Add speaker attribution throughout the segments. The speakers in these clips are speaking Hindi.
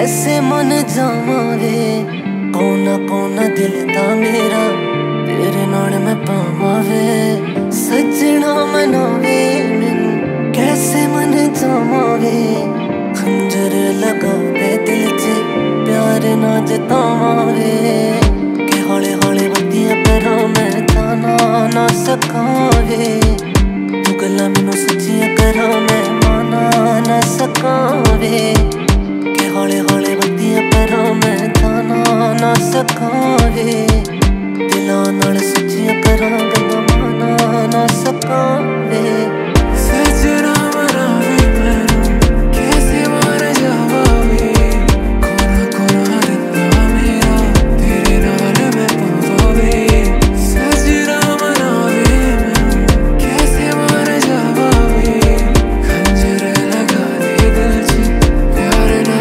Speaker 1: कैसे मन जावे कोना कोना दिल दा मेरा तेरे नाल मैं पावे सजना मनावे मैनू कैसे मन जावे खंजर लगा दे दिल च प्यार ना जतावे कि हौले हौले बत्तियां करा मैं जाना ना सकावे तू गल्लां मैनू सच्चियां करा मैं माना ना सकावे हौले हौले बत्तियां करा मैं जाना ना सकावे दिलां नाल सच्चियां करा गल्लां माना ना सकावे सजना मनावे मैनू कैसे मार जावे कोना कोना दिल मेरा तेरे नाल मैं पावे सजना मनावे मैनू कैसे मार जावे खंजर लगा दे दिल च प्यार ना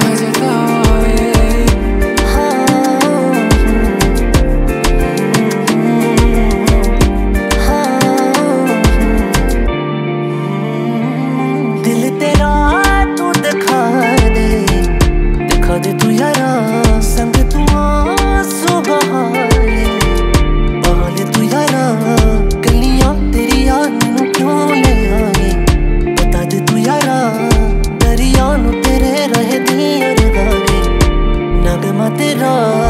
Speaker 1: दे तू यारा संग तू आंसू बहाले तू यारा गलियां तेरी याद मैनू क्यों ले आए बता दे तू यारा दरिया नू तेरे रहे दिल अरगाए नगमा तेरा